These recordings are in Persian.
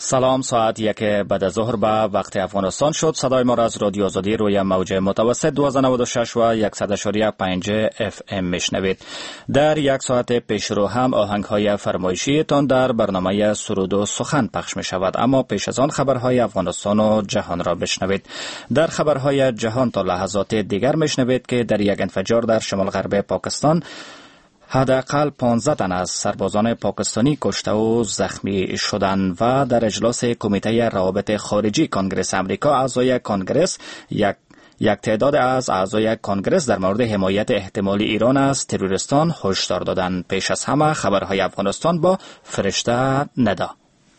سلام، ساعت 1 بعد از ظهر به وقت افغانستان شد. صدای ما را از رادیو آزادی روی موج متوسط 1296 و 100.5 FM میشنوید. در یک ساعت پیش رو هم آهنگ های فرمایشی تان در برنامه سرود و سخن پخش می شود، اما پیش از آن خبرهای افغانستان و جهان را بشنوید. در خبرهای جهان تا لحظات دیگر میشنوید که در یک انفجار در شمال غرب پاکستان حداقل 15 تن از سربازان پاکستانی کشته و زخمی شدند و در اجلاس کمیته روابط خارجی کنگره امریکا اعضای کنگره یک تعداد از اعضای کنگره در مورد حمایت احتمالی ایران از تروریستان هشدار دادند. پیش از همه خبرهای افغانستان با فرشته ندا.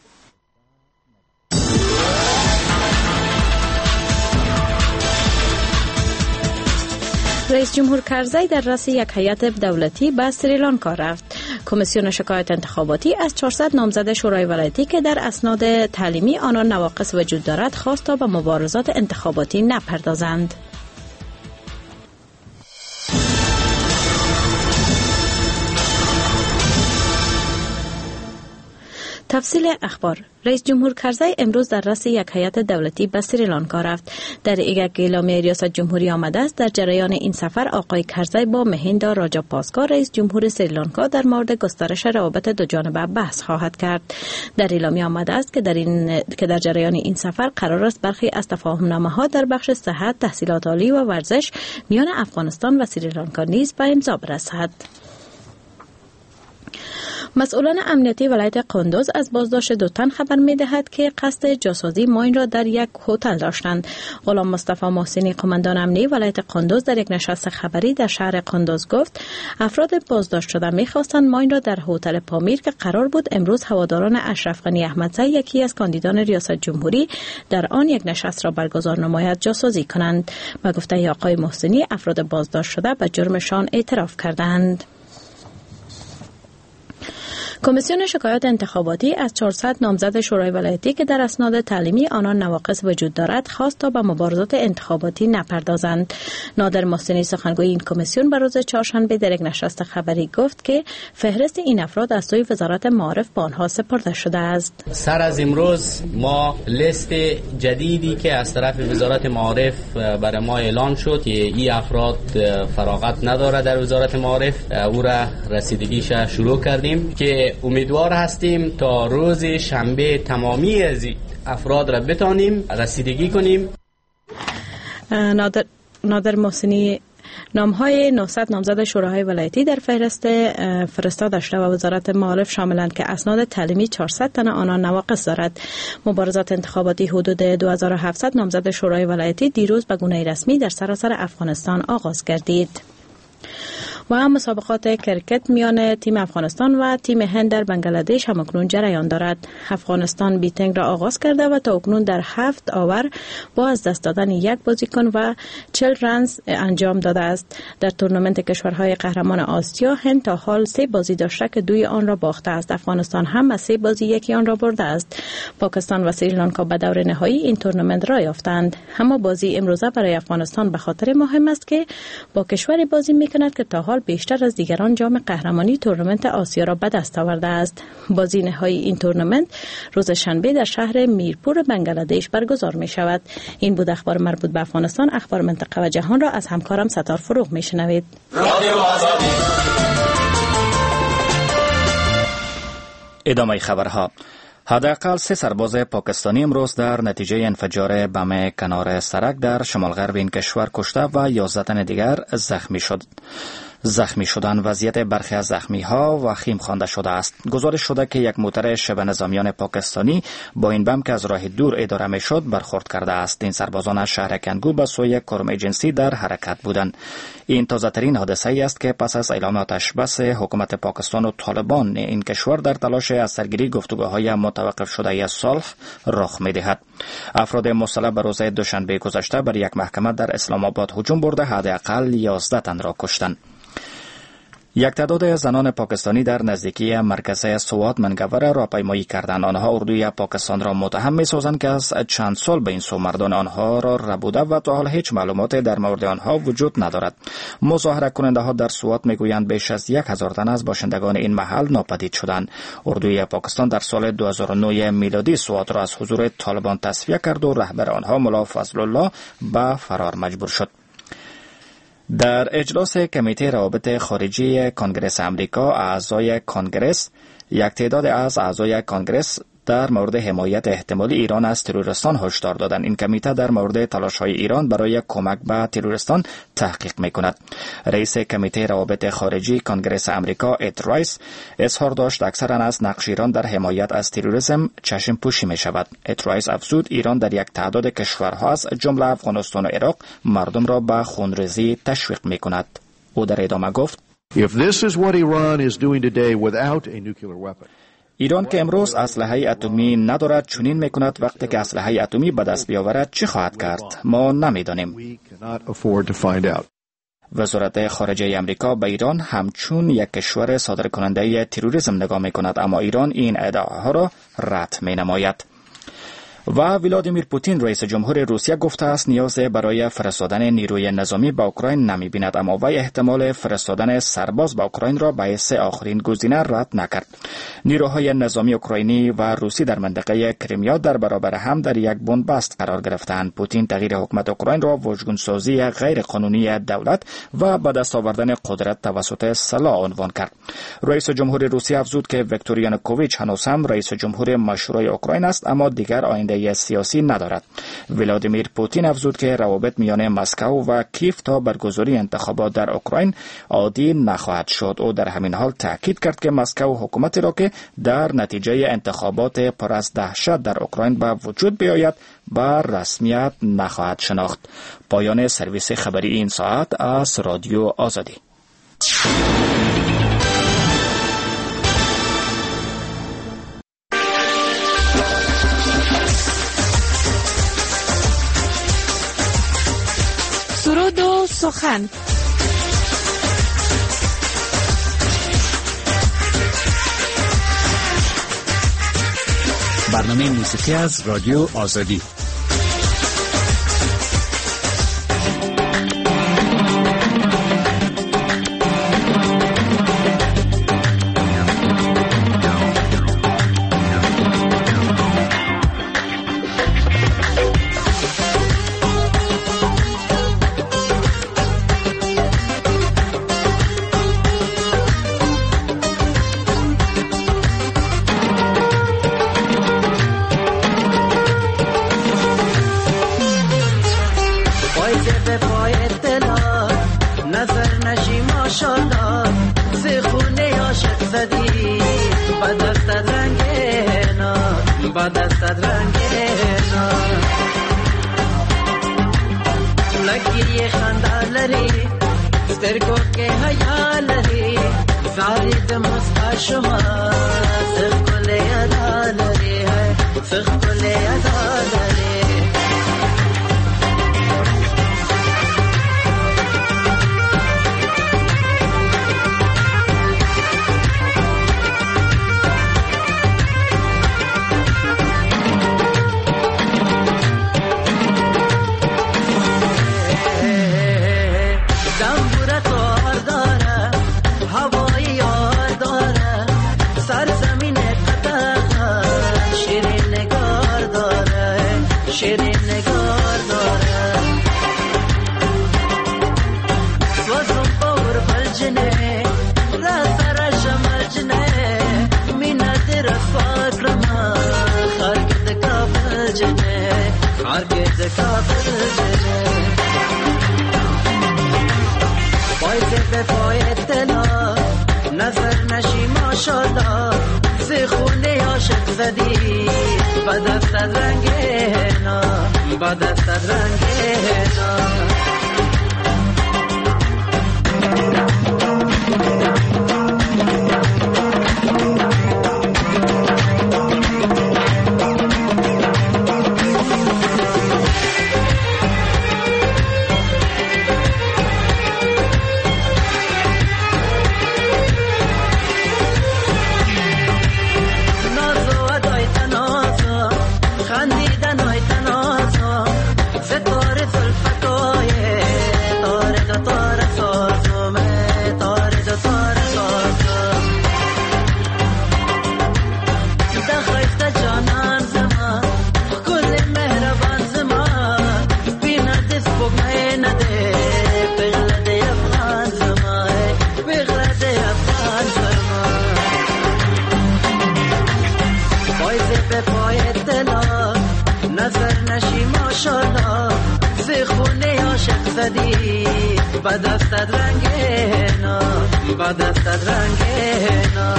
رئیس جمهور کرزی در رأس یک هیئت دولتی به سریلانکا رفت. کمیسیون شکایت انتخاباتی از 400 نامزد شورای ولایتی که در اسناد تعلیمی آنان نواقص وجود دارد خواست تا به مبارزات انتخاباتی نپردازند. تفصیل اخبار. رئیس جمهور کرزی امروز در رأس یک هیئت دولتی به سریلانکا رفت. در یک اعلامیه ریاست جمهوری آمده است در جریان این سفر آقای کرزی با مهیندا راجاپاسکا رئیس جمهور سریلانکا در مورد گسترش روابط دو جانبه بحث خواهد کرد. در اعلامیه آمده است که در جریان این سفر قرار است برخی از تفاهم‌نامه‌ها در بخش صحت، تحصیلات عالی و ورزش میان افغانستان و سریلانکا نیز به امضا برسد. مسئولان امنیتی ولایت قندوز از بازداشت 2 تن خبر می‌دهد که قصد جاسازی ماین را در یک هتل داشتند. غلام مصطفی محسنی قماندان امنیتی ولایت قندوز در یک نشست خبری در شهر قندوز گفت افراد بازداشت شده می‌خواستند ماین را در هتل پامیر که قرار بود امروز هواداران اشرف غنی احمدزی یکی از کاندیدان ریاست جمهوری در آن یک نشست را برگزار نماید جاسازی کنند. به گفته آقای محسنی افراد بازداشت شده به جرمشان اعتراف کردند. کمیسیون شکایات انتخاباتی از 400 نامزد شورای ولایتی که در اسناد تعلیمی آنان نواقص وجود دارد خواست تا به مبارزات انتخاباتی نپردازند. نادر محسنی سخنگوی این کمیسیون به روز چهارشنبه در یک نشست خبری گفت که فهرست این افراد از سوی وزارت معارف به آنها سپرده شده است. سر از امروز ما لیست جدیدی که از طرف وزارت معارف برای ما اعلان شد که این افراد فراغت نداره در وزارت معارف، او را رسیدگیش شروع کردیم که امیدوار هستیم تا روز شنبه تمامی از افراد را بتانیم رسیدگی کنیم. نادر محسنی نامهای 900 نامزد شوراهای ولایتی در فهرست فرستاده شده و وزارت معارف شاملند که اسناد تعلیمی 400 تن آنان نواقص دارد. مبارزات انتخاباتی حدود 2700 نامزد شورای ولایتی دیروز به گونه رسمی در سراسر افغانستان آغاز گردید. و هم مسابقات کرکت میان تیم افغانستان و تیم هند در بنگلادش هم اکنون جریان دارد. افغانستان بیتنگ را آغاز کرده و تا اکنون در 7 آور با از دست دادن یک بازیکن و 40 رنز انجام داده است. در تورنمنت کشورهای قهرمان آسیا هند تا حال 3 بازی داشته که 2 آن را باخته است. افغانستان هم از 3 بازی 1 آن را برده است. پاکستان و سریلانکا به دور نهایی این تورنمنت را یافتند. اما بازی امروزه برای افغانستان به خاطر مهم است که با کشوری بازی میکند که تا حال بیشتر از دیگران جام قهرمانی تورنمنت آسیا را به دست آورده است. بازی نهایی این تورنمنت روز شنبه در شهر میرپور بنگلادش برگزار می شود. این بود اخبار مربوط به افغانستان. اخبار منطقه و جهان را از همکارم ستار فروغ می شنوید. ادامه خبرها. حداقل 3 سرباز پاکستانی امروز در نتیجه انفجار بم کنار سرک در شمال غرب این کشور کشته و 11 تن دیگر زخمی شدن. وضعیت برخی از زخمی ها وخیم خوانده شده است. گزارش شده که یک موتر شبه نظامیان پاکستانی با این بم که از راه دور اداره می شد برخورد کرده است. این سربازان از شهر کنگو به سوی کرم ایجنسی در حرکت بودند. این تازه ترین حادثه ای است که پس از اعلام آتش بس حکومت پاکستان و طالبان این کشور در تلاش از سرگیری گفتگوهای متوقف شده ای صلح رخ می دهد. افراد مسلح به روز دوشنبه گذشته بر یک محکمه در اسلام آباد هجوم برده حداقل 11 تن را کشتند. یک تعداد زنان پاکستانی در نزدیکی مرکز سوات منگوره راهپیمایی کردند. آنها اردوی پاکستان را متهم می‌سازند که از چند سال به این سو مردان آنها را ربوده و تا حال هیچ معلومات در مورد آنها وجود ندارد. مظاهره کننده ها در سوات میگویند بیش از 1000 تن از باشندگان این محل ناپدید شدند. اردوی پاکستان در سال 2009 میلادی سوات را از حضور طالبان تصفیه کرد و رهبر آنها ملا فضل الله به فرار مجبور شد. در اجلاس کمیته روابط خارجی کنگره امریکا، اعضای کنگره یک تعداد از اعضای کنگره در مورد حمایت احتمالی ایران از تروریستان هشدار دادند. این کمیته در مورد تلاش‌های ایران برای کمک به تروریستان تحقیق می‌کند. رئیس کمیته روابط خارجی کنگره امریکا اد رایس اظهار داشت اکثراً از نقش ایران در حمایت از تروریسم چشم پوشی می‌شود. اد رایس افزود ایران در یک تعداد کشورها از جمله افغانستان و عراق مردم را به خونریزی تشویق می‌کند. او در ادامه گفت: If this is what Iran is doing today without a nuclear weapon, ایران که امروز اسلحه اتمی ندارد چنین میکند وقتی که اسلحه اتمی به دست بیاورد چه خواهد کرد؟ ما نمیدانیم. وزارت خارجه امریکا به ایران همچون یک کشور صادر کننده تروریسم نگاه میکند، اما ایران این ادعاها را رد مینماید. و ولادیمیر پوتین رئیس جمهور روسیه گفته است نیاز برای فرستادن نیروی نظامی به اوکراین نمی بیند، اما وی احتمال فرستادن سرباز به اوکراین را به حیث آخرین گزینه رد نکرد. نیروهای نظامی اوکراینی و روسی در منطقه کریمیا در برابر هم در یک بنبست قرار گرفتند. پوتین تغییر حکومت اوکراین را واژگون‌سازی غیر قانونی دولت و به دست آوردن قدرت توسط سلاح عنوان کرد. رئیس جمهور روسیه افزود که ویکتور یانوکوویچ هنوز هم رئیس جمهور مشروع اوکراین است، اما دیگر آینده سیاسی ندارد. ولادیمیر پوتین افزود که روابط میان مسکو و کیف تا برگزاری انتخابات در اوکراین عادی نخواهد شد. او در همین حال تاکید کرد که مسکو حکومتی را که در نتیجه انتخابات پر از دهشت در اوکراین به وجود بیاید به رسمیت نخواهد شناخت. پایان سرویس خبری این ساعت از رادیو آزادی. سرود و سخن. برنامه موسیقی از رادیو آزادی. به پای دلا نظر نشی ماشالله ز خونه عاشق زدی با دستت رنگینا با دستت رنگینا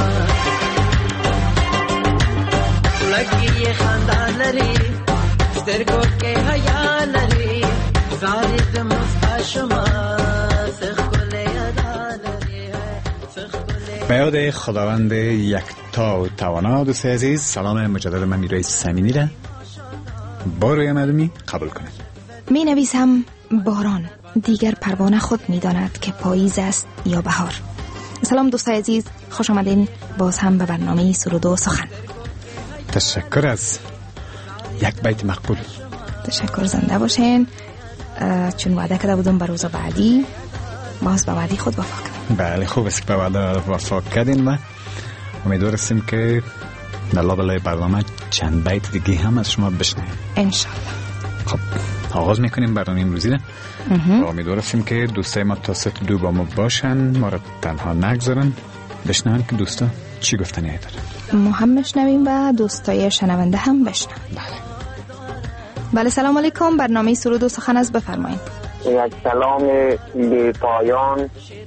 لگی خنده لری سترگو که حیا لری زارید مستشما سخکل یدا لری به یاد خداوند یکتا و توانا. دوست عزیز سلام مجدد من میرای سمینی را با روی معلومی قبول کنید. می نویسم باران دیگر پروانه خود می داند که پاییز است یا بهار. سلام دوستای عزیز، خوش آمدین باز هم به برنامه سرود و سخن. تشکر از یک بیت مقبول. تشکر، زنده باشین. چون وعده کرده بودم به روز بعدی باز به وعده خود وفا کنیم. بله خوب است که به وعده وفا کردین و امیدوار هستیم که در لابلای برنامه چند بیت دیگه هم از شما بشنویم انشالله. خب آغاز میکنیم برنامه امروزی را. امیدوار هستیم که دوستای ما تا ست دو با ما باشن، ما را تنها نگذارن، بشنون که دوستا چی گفتنی داره. ما هم بشنویم و دوستای شنونده هم بشنون. بله سلام علیکم، برنامه سرود و سخن از بفرمایید. یک سلام بی پایان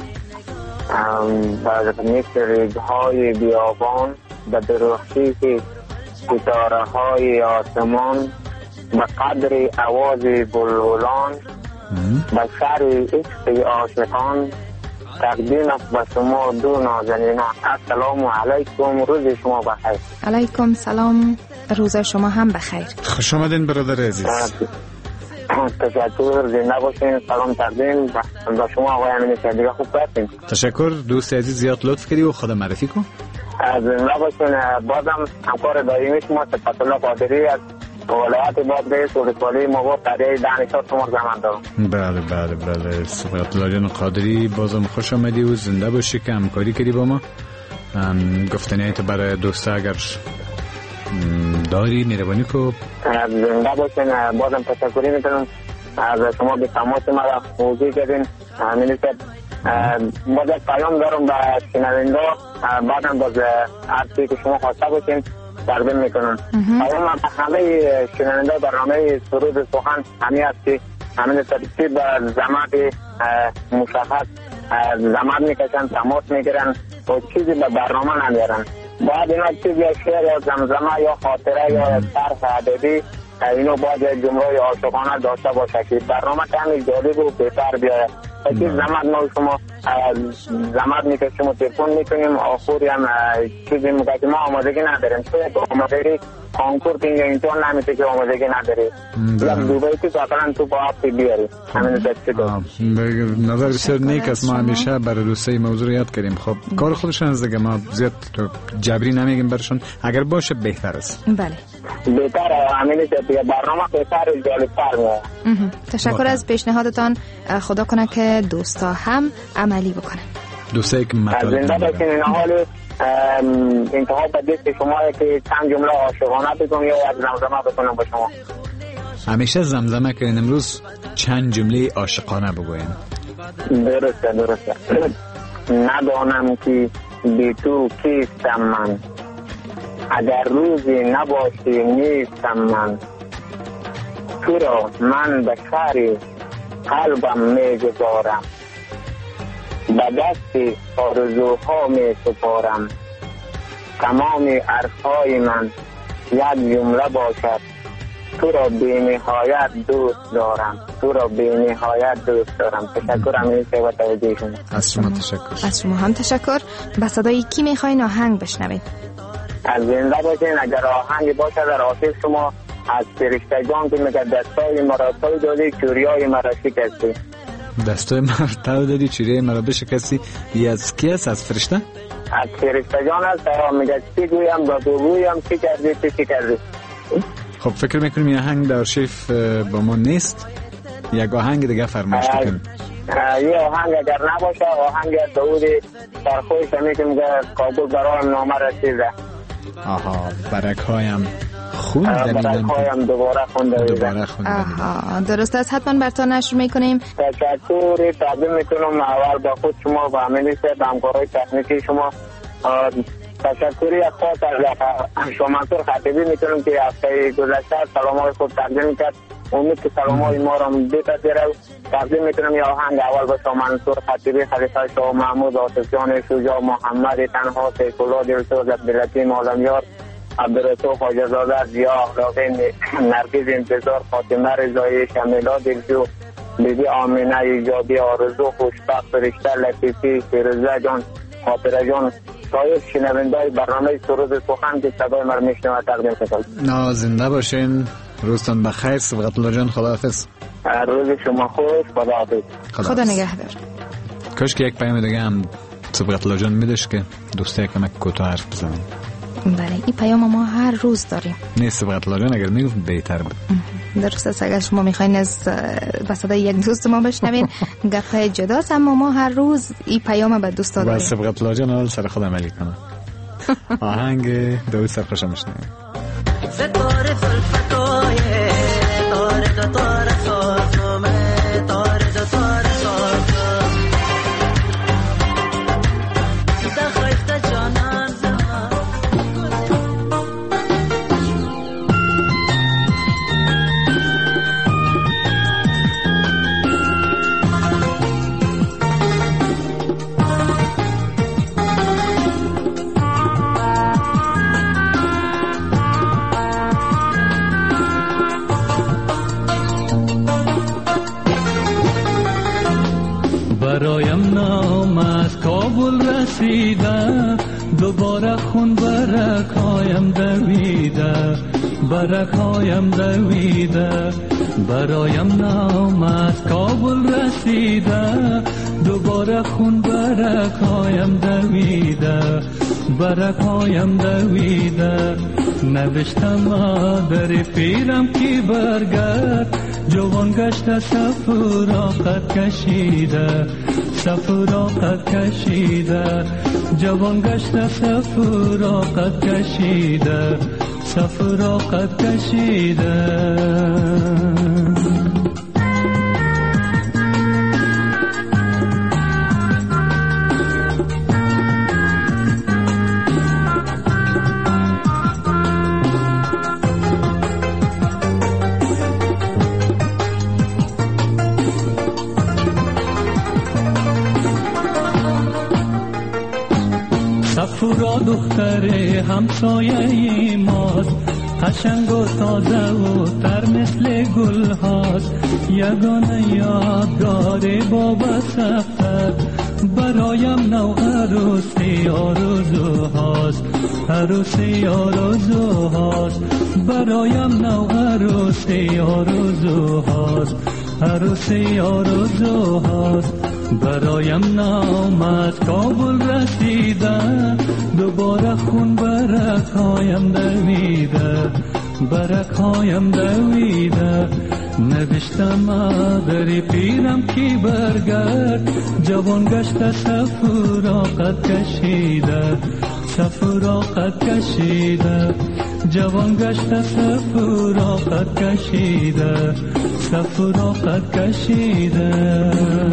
و مثل ریگ‌های بیابان به درخشی ستاره های آسمان به قدر آواز بلبلان به سر عشق عاشقان تقدیم است به شما دو نازنینان. السلام علیکم، روز شما بخیر. علیکم سلام، روز شما هم بخیر. خوش آمدین برادر عزیز. تشکر، زنده باشین. سلام تقدیم به شما آقای امین صدیقی. خوب هستین؟ تشکر دوست عزیز، زیاد لطف کردی و خدا معرفی کن. زنده باشین. بازم همکار دائمی شما صفت الله قادری از ولایت بادغیس ولسوالی مقابل قریه دانشگاه شما زمان دارم. بله صفت الله قادری، بازم خوش آمدی و زنده باشی که همکاری کردی با ما. گفتنیت برای دوستا اگر داری مهربانی کو. زنده باشین. بازم تشکری میکنم از شما به تماس ما را موضوع کردین. منیسب بازم پیام دارم به شنونده، بعدم باز عرضی که شما خواسته باشین تقدیم میکنم. پیام همه شنونده برنامه سرود سخن همی است که همین ترتیب زمان مشخص زمان میکشن، تماس میگیرن و چیزی به برنامه نمیارن. باید اینا چیز یا شعر یا زمزمه یا خاطره یا طرح ادبی اینو باید جمله عاشقانه داشته باشه که برنامه کمی جالب و بهتر بیاید. اگه زمان ما شما زمان میکشیم و تلفن میکنیم آخوری هم چیزی میگه که ما آمادگی نداریم. تو آمادگی کانکور که اینطور نمیشه که آمادگی نداری یا دوبایی که اقلا تو با آفتی بیاری. همین نظر بسیار نیک است. ما همیشه برای دوستای موضوع یاد کردیم. خب کار خودشان از دیگه ما زیاد جبری نمیگیم برشون، اگر باشه بهتر است. بله بهتر. همین برنامه بهتر و جالب‌تر میشه. تشکر از پیشنهادتان. خدا کنه که دوستا هم عملی بکنن. دوستایی که مطالب زنده باشین. این حال انتها به دست شما که چند جمله عاشقانه بگم یا یک زمزمه بکنم با شما. همیشه زمزمه کنین، امروز چند جمله عاشقانه بگوین. درسته. ندانم که بی تو کیستم من، اگر روزی نباشی نیستم من، تو را من به شهر قلبم می گذارم، به دست آرزوها می سپارم، تمام عرضهای من یک جمله باشد، تو را بی نهایت دوست دارم، تو را بی نهایت دوست دارم. تشکر امیرسه و توجه شما. از شما تشکر. از شما هم تشکر. به صدای کی میخواین آهنگ بشنوید؟ از زنده باشین. اگر آهنگ باشه در آتش شما از فرشتگان که میگه دستای مرا دادی چوریای مرا شکستی. دستای مرا دادی چوریای مرا بشکستی. از کی است؟ از فرشته؟ از فرشتگان است. میگه چی گویم با بگویم، چی کردی. خب فکر میکنیم این آهنگ در آرشیف با ما نیست. یک آهنگ دیگه فرمایش کنیم. یه آهنگ اگر نباشه آهنگ داود سرخوش میگه کابل برایم نامه رسیده. آها برکهایم خوندم. برکهایم دوباره خونده. آها درست است. حتما براتون نشر میکنیم. تشکر تقدیم میکنم اول با خود شما و همینیسه همکارای تکنیکی شما تشکری خاص از شما منصور خطیبی میتونم که هفته گذشته سلامای خود تقدیم کرد. امید که سلامای ما را بپذیره. تقدیم میتونم یا آهنگ اول به شما منصور خطیبی، خلیفه شاه محمود، آتشیان شجاع، محمد تنها، سیف‌الله دلسوز، عبداللطیف عالمیار، عبدالرسول خواجه‌زاده، ضیا اخلاقی، نرگس انتظار، فاطمه رضایی، شمیلا دلجو، بیبی آمینه ایجادی، آرزو خوشبخت، فرشته لطیفی، فیروزه جان، خاطره جان، سایر شنونده‌های برنامه سرود سخن که صدای ما رو میشنوه تقدیم می‌کنم. زنده باشین، روزتان بخیر. صبغت الله جان خداحافظ. روز شما خوش، خداحافظ. خدا نگهدار. کاش که یک پیام دیگه هم صبغت الله جان میدش که دوسته کمک کوتاه حرف بزنم. بله این پیام ما هر روز داریم. نیست صبغت الله جان اگر میگفت بهتر بود. درست است. اگر شما میخواین از صدای یک دوست ما بشنوین گپ جداست، اما ما هر روز این پیام به دوست داریم. بس صبغت الله جان حال سر خود عملی کنه. آهنگ داوود سرخوش میشنویم. ستاره زلفتای تاره تاره سازم تاره تاره سازم دخیفت جانم برایم نام از کابل رسیده، دوباره خون برکایم دویده، برکایم دویده. برایم نام از کابل رسیده، دوباره خون برکایم دویده، برکایم دویده. نوشتم در پیرم کی برگرد، جوان گشته سفراقت کشیده، سفراقت کشیده. جوان گشته سفراقت کشیده، سفراقت کشیده. سفورا دختر همسایه ماست، قشنگ و تازه و تر مثل گل هاست. یگانه یادگار بابا سفتر، برایم نو عروسی آرزو هاست، عروسی آرزو هاست. برایم نو عروسی آرزو هاست، عروسی آرزو هاست. برایم نام از کابل رسیده، دوباره خون برکایم دویده، برکایم دویده. نوشتم در پیرم کی برگرد، جوان گشته سفراقت کشیده، سفراقت کشیده. جوان گشته سفراقت کشیده، سفراقت کشیده.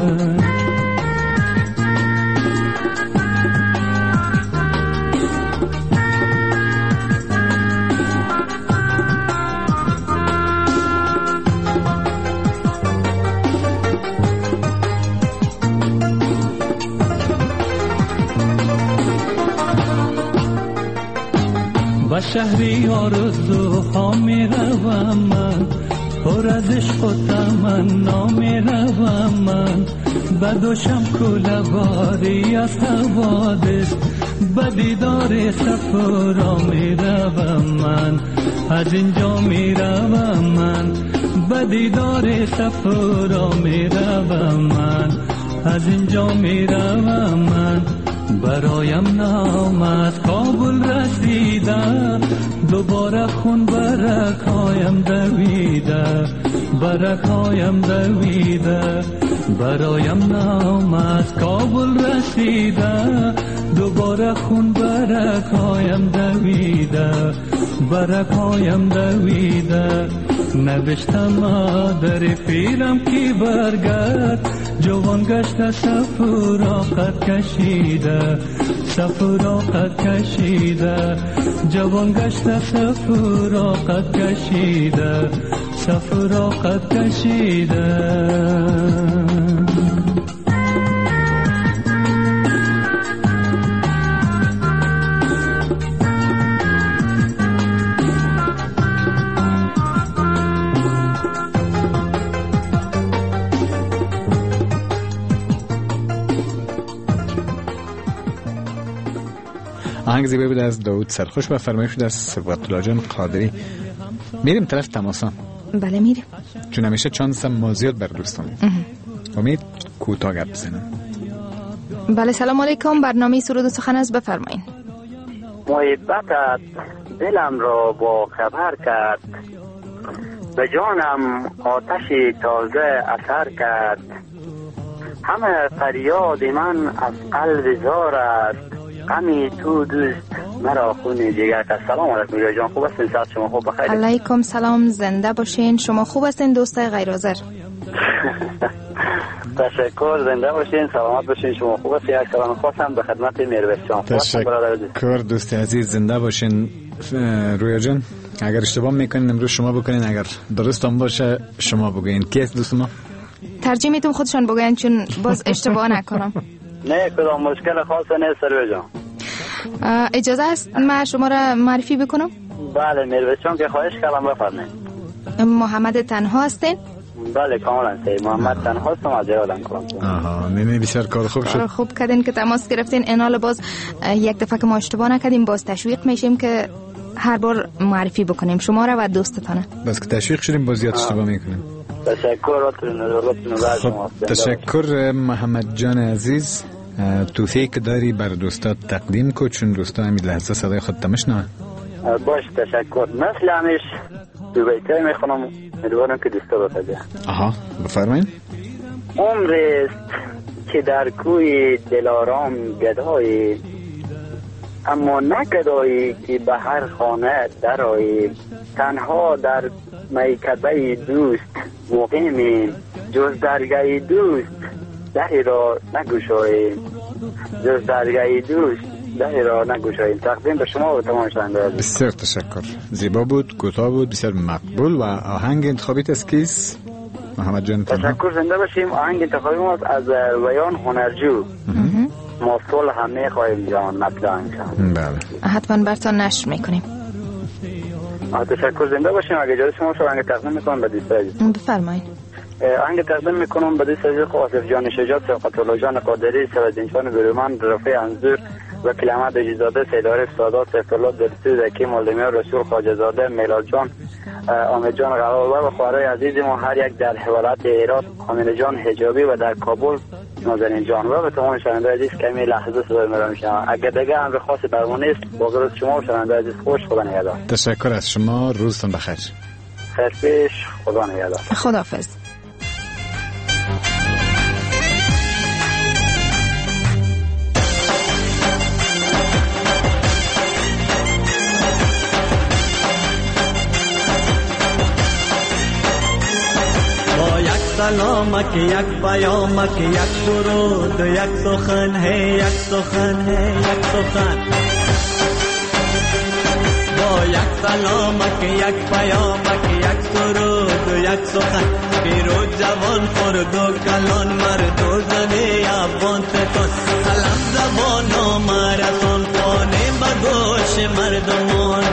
به شهری آرزوها می روم من، پر از عشق و تمنا می روم من. به دوشم کوله باری از حوادث، به دیدار سفرا می روم من، از اینجا می روم من. به دیدار سفرا می روم من، از اینجا می روم من. برایم نام از کابل رسیده، دوباره خون برکایم دویده، برکایم دویده. برایم نام از کابل رسیده، دوباره خون برکایم دویده، برکایم دویده. نوشتم در پیرم کی برگرد، جوان گشته سفراقت کشیده، سفراقت کشیده جوان گشته سفراقت کشیده سفراقت کشیده آهنگ زیبایی بود از داود سرخوش و فرمایش در صبغت الله جان قادری. میریم طرف تماسا. بله میریم، چون همیشه چانس ما زیاد بر دوستان. امید کوتاه گپ بزنم. بله سلام علیکم، برنامه سرود و سخن است، بفرمایید. محبتت دلم را با خبر کرد، به جانم آتش تازه اثر کرد، همه فریاد من از قلب زار است، غمی تو دوست مرا خون جگر کرد. سلام علیکم میرا جان، خوب هستین؟ صحت شما خوب؟ بخیر. علیکم سلام، زنده باشین. شما خوب هستین دوستای غیرحاضر؟ تشکر، زنده باشین، سلامت باشین. شما خوب هستین؟ یک سلام خاصم به خدمت میربش جان. تشکر دوست عزیز، زنده باشین. رویا جان اگر اشتباه میکنین امروز شما بکنین، اگر درست هم باشه شما بگوین. کی است دوست ما؟ ترجیح میدم خودشان بگوین چون باز اشتباه نکنم. نه کدام مشکل خاصی نیست رویا جان. اجازه است من شما را معرفی بکنم؟ بله میربش جان که خواهش کردم بفرمایید. محمد تنها هستین؟ بله کاملا صحیح، محمد تنها هستم از جلالم کنم. آها نه بسیار کار خوب شد. خوب کردین که تماس گرفتین. انال باز یک دفعه که ما اشتباه نکردیم باز تشویق میشیم که هر بار معرفی بکنیم شما را و دوستتانه. بس که تشویق شدیم باز زیاد اشتباه میکنیم. تشکر محمد جان عزیز. توفیق داری بر دوستات تقدیم کو چون دوستا همین لحظه صدای خود تمشنه. باش تشکر. مثل همیش دو بیتای میخونم، امیدوارم که دوستا بفهمه. آها بفرمایید. عمر است که در کوی دلارام گدایی، اما نه گدایی که به هر خانه درایی، تنها در میکده دوست مقیمیم، جز درگاه دوست دری را نگشاییم، جز درگاه دوست دری را نگشاییم. تقدیم به شما و تمام شنوندگان. بسیار تشکر، زیبا بود، کوتاه بود، بسیار مقبول. و آهنگ انتخابیت از کیست محمد جان؟ تشکر، زنده باشیم. آهنگ انتخابی ما از ویان هنرجو، ما صلح هم میخواهیم جان مطلع انشان. بله حتما برتان نشر میکنیم. تشکر، زنده باشیم. اگه اجازه شما شو آهنگ تقدیم میکنم به دوست عزیز. بفرمایید. آهنگ تقدیم میکنم به دوست عزیز آصف جان شجاعت، صبغت الله جان قادری، سوادین جان برومند، رفیع انظور و کلمت اجیزاده، سیدعارف سادات، سیف الله دلسوز، حکیم مالدمیار، رسول خواجه زاده، میلاد جان، آمد جان غلاوه و خواهرای عزیز ما هر یک در حوالت هرات، آمین جان حجابی و در کابل نازنین جان و به تمام شنونده عزیز که همین لحظه صدای مرا میشنوند. اگر دیگه امر خاصی برمون نیست، با روز شما و شنونده عزیز خوش، خدا نگهدار. تشکر از شما، روزتون بخیر. خیر پیش، خدا نگهدار. خداحافظ. سلامک یک پیامک یک درود یک سخن ہے یک سخن ہے یک سخن با یک سلامک یک پیامک یک درود یک سخن پیرو جوان خرد و کلان مرد و زنی افغان ستان سلام زبان و مرسان پانه بگوش مردمان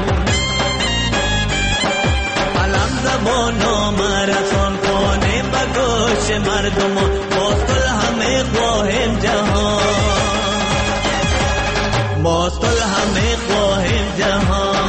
سلام زبان و مرسان پانه بگوش مردمان با صلح همه خواهیم جهان با صلح همه خواهیم جهان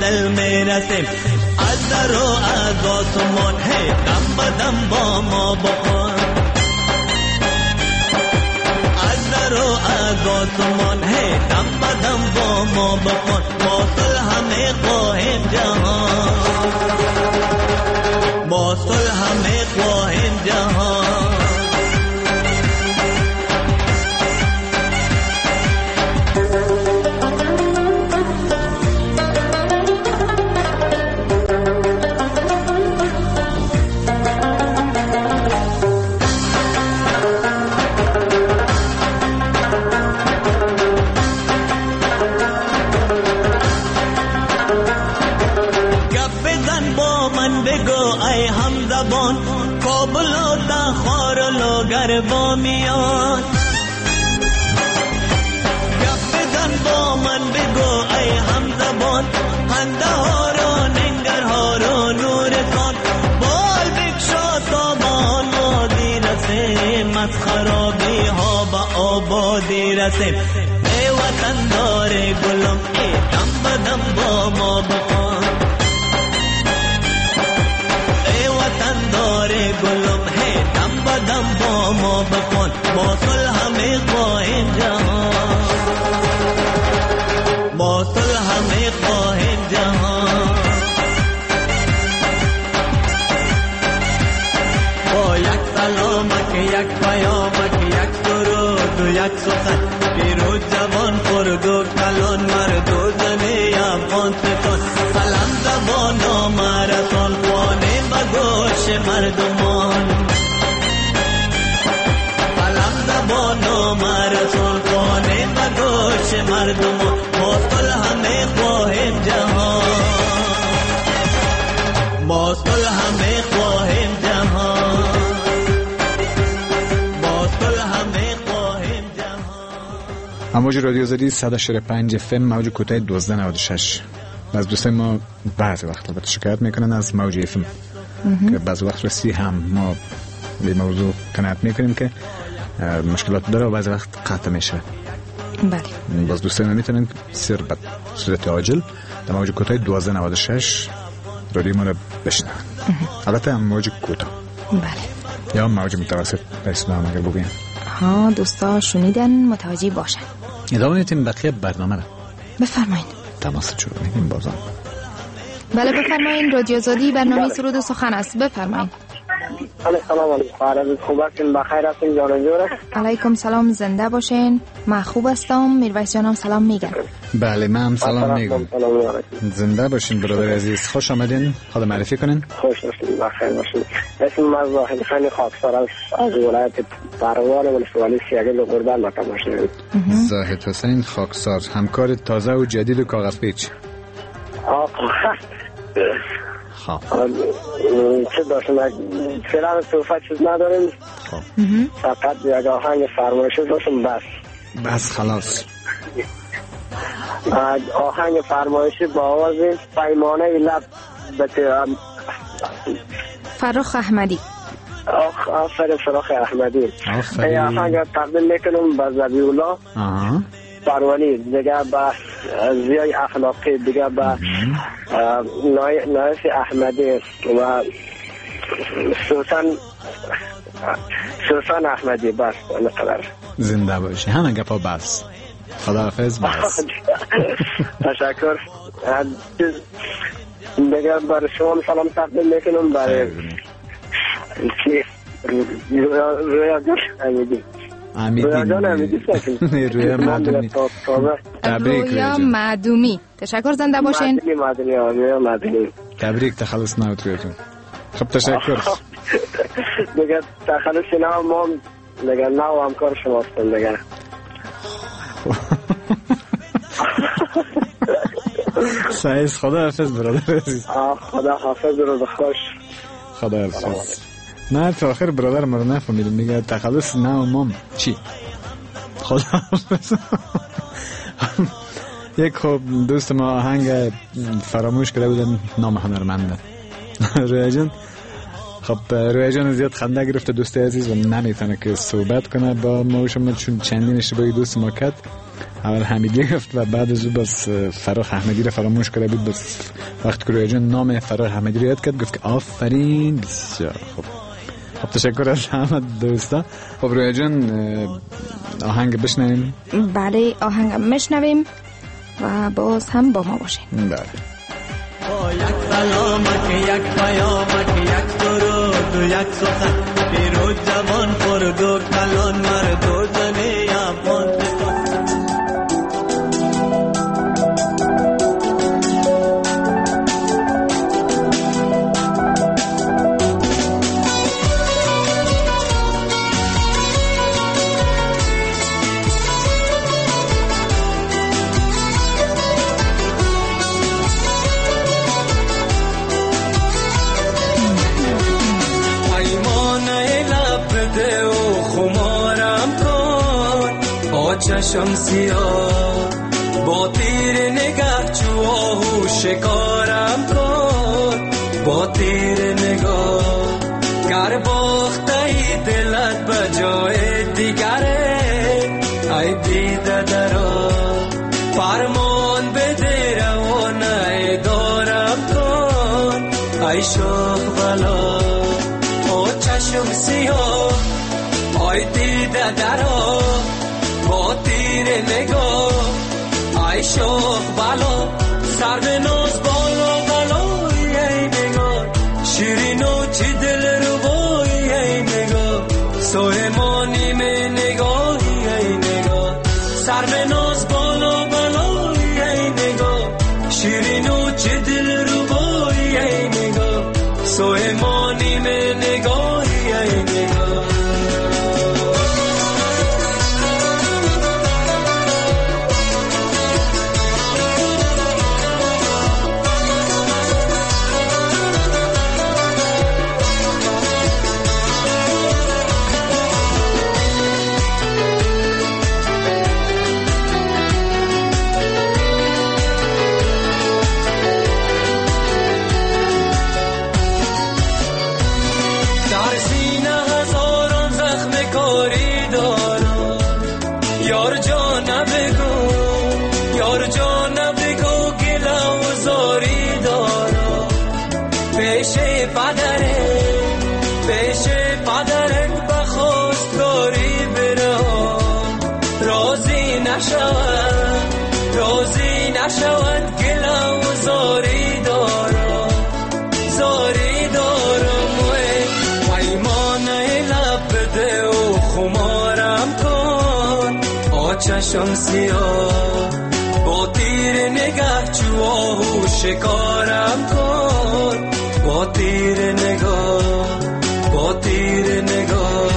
منزل میرسیم. از در و از آسمان هی دم بدم با ما بخوان. از در و از آسمان هی دم بدم با ما بخوان. ما صلح می خواهیم جهان، ما صلح می خواهیم جهان. کابل و دخار و گربا میان. گپ بزن با من بگو ای همزبان، قندهار و ننگرهار و نورستان. بال بکشا تا به آبادی رسیم، از خرابی ها به آبادی رسیم. ای وطن دار گلم ای دم بدم با ما بخوان. داره گلم هی دم بدم با ما بخوان. ما صلح می خواهیم جهان، ما صلح می خواهیم جهان. با یک سلامک یک پیامک یک درود و یک سخن، پیروز جوان خرد و کلان مرد و زن افغانستان. سلام زبان و مرسان خوانه بگوش مردمان. سلام زبان و مرسان خوانه بگوش مردمان. ما صلح می خواهیم جهان، ما صلح می خواهیم جهان، ما صلح می خواهیم جهان. امواج رادیو آزادی 100.5 FM موج کوتاه 1296. از دوستان ما بعضی وقت البته شکایت میکنن از موج FM که بعضی وقت رسی هم ما به موضوع قناعت میکنیم که مشکلات داره و بعضی وقت قطع میشه. بله. باز دوستان ما میتونن سر به صورت عاجل در موج کوتاه 1296 رادیو ما رو بشنون. البته هم موج کوتاه. بله. یا موج متوسط به اسلام اگر بگویم. ها دوستا شنیدن متوجه باشن. ادامه میتیم بقیه برنامه رو. بفرمایید. تماس شروع می‌کنیم بازم. بله بفرمایید. رادیو آزادی برنامه سرود و سخن است. بفرمایید. سلام علیکم. خوب هستین؟ بخیر هستین جان جوره؟ علیکم سلام، زنده باشین. من خوب هستم. میرویس جانم سلام میگم. بله من هم سلام میگم. زنده باشین برادر عزیز. خوش آمدین. خود معرفی کنین. خوش باشین، بخیر باشین. اسم من زاهد خان خاکسار از ولایت پروان ولسوالی سیاگل قربان مکه باشین. زاهد حسین خاکسار، همکار تازه و جدید و کاغذ پیچ. خب چه داشتم فعلا توفیق چیز نداریم. فقط یک آهنگ فرمایشی داشتم بس خلاص. آهنگ فرمایشی با آواز پیمانه لب فراخ احمدی. آفرین فراخ احمدی. این آهنگ تقدیم میکنم به زبیولا پروانی، دیگه به زیای اخلاقی، دیگه به نایف احمدی و سوسن احمدی. بس نقدر زنده باشی. همه گپا بس. خداحافظ. بس. تشکر. دیگه برای شما سلام تقدیم میکنم برای رویا جان امیدی. رویا معدومی. رویا معدومی. تشکر، زنده باشین. تبریک تخلص ناوت رویتون. خب تشکر. دیگه تخلص ناو ما دیگه ناو همکار شما هستم دیگه. سعیز خدا حافظ برادر عزیز. خدا حافظ رو خوش. خدا حافظ. نه تا آخر برادر مرا نفهمیدم میگه تخلص ناو مام چی. خدا حافظ. یک خب دوست ما آهنگ فراموش کرده بودن، نام هنرمنده. رویا جان. خب رویا جان زیاد خنده گرفته دوست عزیز و نمیتونه که صحبت کنه با ما و شما چون چندین اشتباهی دوست ما کرد. اول حمیدی گفت و بعد از او بس فراخ احمدی رو فراموش کرده بود. بس وقت که رویا جان نام فراخ احمدی رو یاد کرد گفت که آفرین. بسیار خوب. خب تشکر از همه دوستا. خب رویا جان آهنگ بشنویم. بله آهنگ بشنویم و باز هم با ما باشین. بله. یک سلامت یک پیامک یک درود و یک سخن پیروز جوان خرد و کلان مرد و زن افغانستان. چشم سیاه با تیر نگاه چو آهو شکارم کن، با تیر نگاه گر باخته دلت بجای دیگره ای دیده درا فرمان بده روانه دارم کن ای شوخ بلا او چشم سیاه ای دیده درا با تیر نگاه ای شوخ بالا سر به ناز بالا بالا ای نگاه شیرین و چی دل رو بایی ای نگاه سویمانی می نگاهی ای نگاه سر به ناز بالا بالا ای نگاه شیرین و چی دل رو بایی ای نگاه سویمانی می نگاهی ای نگاه روزی نشود گلا و زاری دارم پیمانه لب بده و خمارم کن آ چشم سیاه با تیر نگاه چو آهو شکارم کن با تیر نگاه با تیر نگاه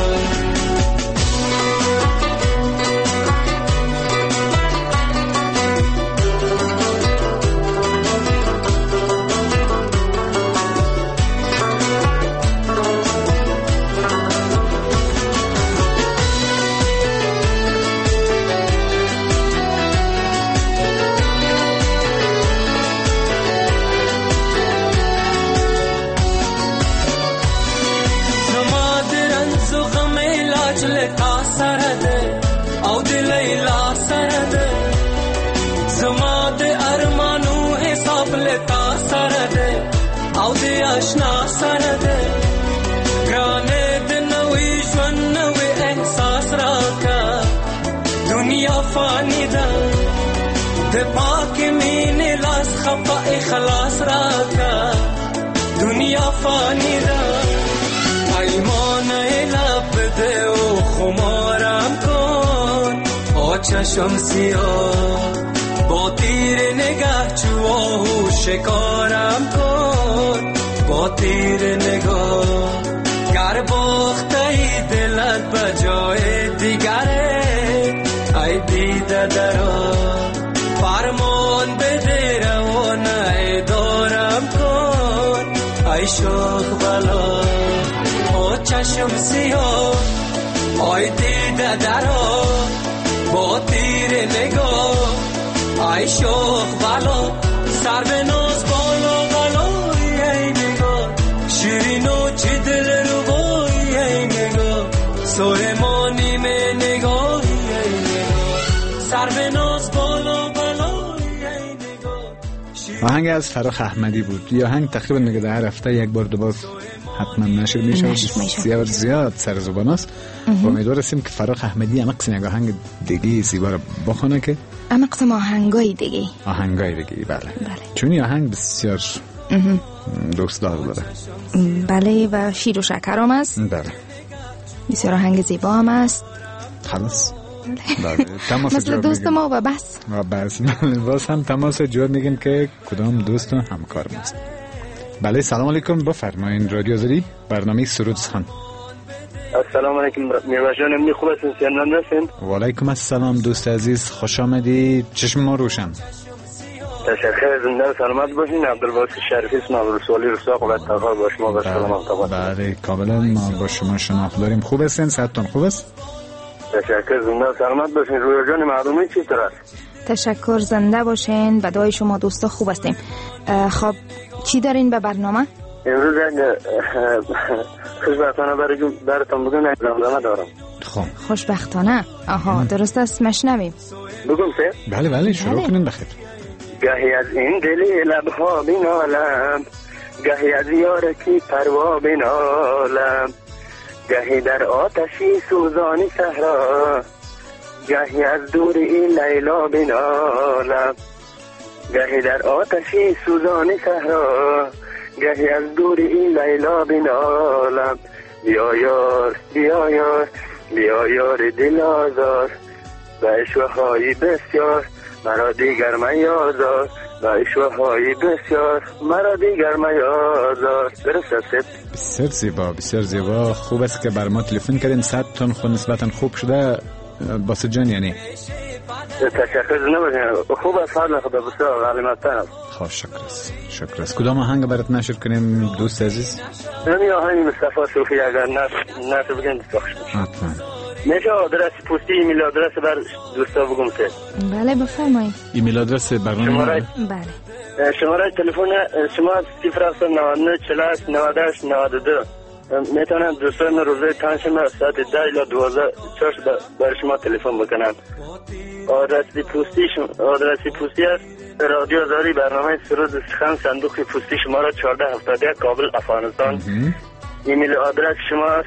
آشنا سرده گرانه دنوی جون نوی احساس را که دنیا فانی ده ده پاک مین لاس خفا اخلاص را که دنیا فانی ده ایمان لب ده و خمارم کن آ چشم سیاه با تیر نگاه چو آهو شکارم کن با تیر نگاه گر باخته دلت بجای دیگره ای دیده درا فرمان بده روانه دارم کن ای شوخ بلا او چشم سیاه ای دیده درا با تیر نگاه ای شوخ بلا سر به ناز بالا بالا ای نگاه شیرین و چی دل رو بایی ای نگاه سویمانی می نگاهی ای نگاه سر به ناز آهنگ از فراخ احمدی بود. یا آهنگ تقریبا دیگه در هفته یک بار دو بار حتما نشر میشه. بسیار زیاد سر زبان است. امیدوار هستیم که فراخ احمدی هم قسم یک آهنگ دیگه زیبا رو بخونه که اما قسم آهنگای دیگه بله. چون این آهنگ بسیار دوست داره. بله و شیر و شکر هم است. بله. بسیار آهنگ زیبا هم است. خلاص مثل دوست ما و بس باز هم تماس جور میگیم که کدام دوست و همکار ماست. بله سلام علیکم، بفرمایید رادیو آزادی برنامه سرود سخن. السلام علیکم میرواش جان، امنی خوب هستین؟ سیانان هستین؟ و علیکم السلام دوست عزیز، خوش آمدید. چشم ما روشن. تشکر، زنده و سلامت باشین. عبدالباسط شریفی اسم عبدالرسولی رساق و تقا با شما به سلامت تقا. بله کاملا ما با شما شناخت داریم. خوب هستین؟ صحتتون خوب است؟ تشکر، زنده و سلامت باشین. رویا جان معلومه چی طور است؟ تشکر، زنده باشین. بدای شما دوستا خوب هستیم. خب چی دارین به برنامه؟ امروز خوشبختانه براتون بگم یک زمزمه دارم. خب خوشبختانه؟ آها درست است، مشنویم. بگم سه؟ بله شروع کنین بخیر. گاهی از این دلی لبها بینالم، گاهی از یارکی پروا بینالم، گاهی در آتشی سوزانی صحرا، گاهی از دور این لیلا بینالم، گاهی در آتشی سوزانی صحرا، گاهی از دور این لیلا بینالم. بیا یار بیا یار بیا یار دل آزار، به اشوه‌های بسیار مرا دیگر میازار، به اشوه‌های بسیار مرا دیگر میازار. بسیار زیبا. خوب است که بر ما تلفن کردین. صدتون خود نسبتا خوب شده باسط جان. یعنی تشکر نباشین، خوب است، حال خدا بسیار غلیمتن است. خوب شکر است. کدام آهنگ برات نشر کنیم دوست عزیز؟ این آهنگ مصطفی صوفی اگر نشر بگیم دوست خوشم. حتما. میشه آدرس پستی ایمیل آدرس بر دوستا بگم سه؟ بله بفرمایید. ایمیل آدرس برنامه؟ بله. شماره تلفن شما 099 48 98 92. میتونن دوستان روزه پنجشنبه ساعت 10 الی 12 برای شما تلفن بکنن. آدرس پستی است رادیو آزادی برنامه سرود سخن، صندوق پستی شماره 1471 کابل افغانستان. ایمیل آدرس شما است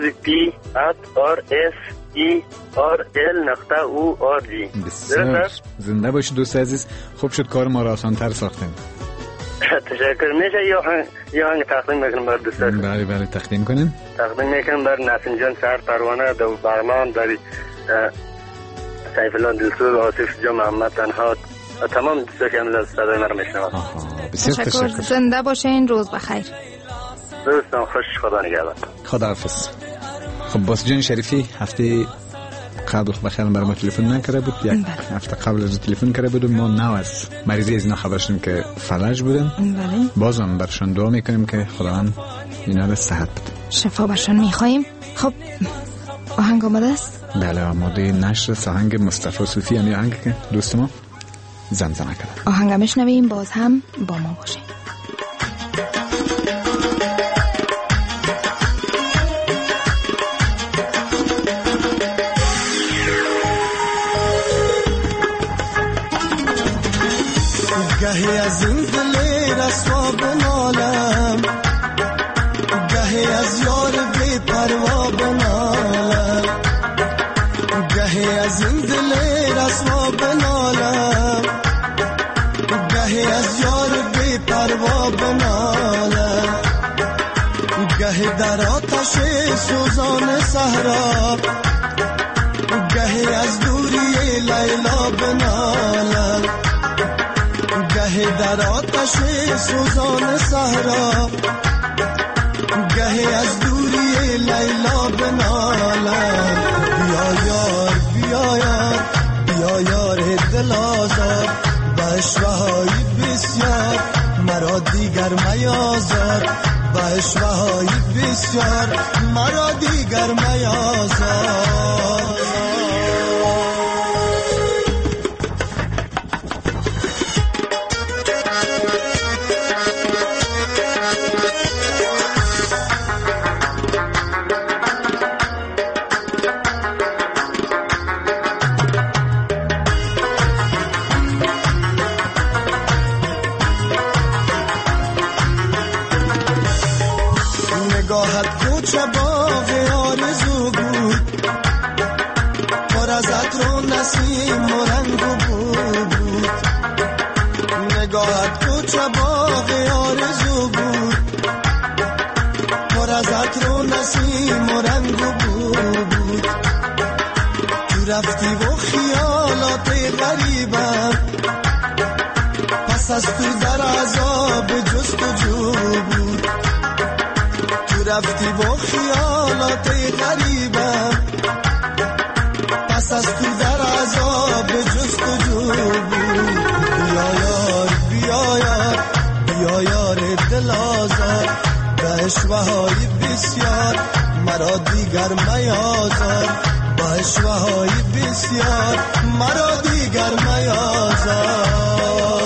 musicp@rserl.org. بسیار زنده باشید دوست عزیز. خوب شد کار ما را آسان‌تر ساختیم. تشکر. میشه یا هنگ تقدیم میکنم بر دوستان؟ بله تقدیم کنین. تقدیم میکنم بر نسیم جان سر پروانه دو برمان، بر سیف الله دلسوز، آصف جان، محمد تنها، تمام دوستا که امروز صدای من رو میشنوند. بسیار تشکر. زنده باشین. روز بخیر. دوستان خوش، خدا نگهدار. خداحافظ. خب باسط جان شریفی هفته قبل بخیر برای ما تلفن نکرده بود. یک هفته قبل از تلفن کرده بود. ما نو از مریضی از اینا خبر شدیم که فلج بودن. بله. بازم برشان دعا میکنیم که خداوند اینا رو صحت بده. شفا برشان میخوایم. خب آهنگ آماده است؟ بله آماده نشر آهنگ مصطفی صوفی، یعنی آهنگ که دوست ما زمزمه کرده. آهنگ میشنویم، باز هم با ما باشین. گهی از این دل رسوا بنالم، گهی از یار بی پروا بنالم، گهی از این دل رسوا بنالم، گهی از یار بی پروا بنالم، گهی در آتش سوزان صحرا، گهی از دوری لیلا بنالم، گهی در آتش سوزان صحرا، گهی از دوری لیلا بنالم. بیا یار بیا یار بیا یار دل آزار، به اشوه‌های بسیار مرا دیگر میازار، به اشوه‌های بسیار مرا دیگر میازار. نگاهت کوچه باغ آرزو بود، پر از عطر و نسیم و رنگ و بو بود. تو رفتی و خیالات غریبم، پس از تو در عذاب جستجو بود. تو رفتی و خیالات غریبم، پس از تو در عذاب جستجو بود. بیا یار بیا یار بیا یار دل آزار، به اشوه‌های بسیار مرا دیگر میازار، با اشوه‌های بسیار مرا دیگر میازار.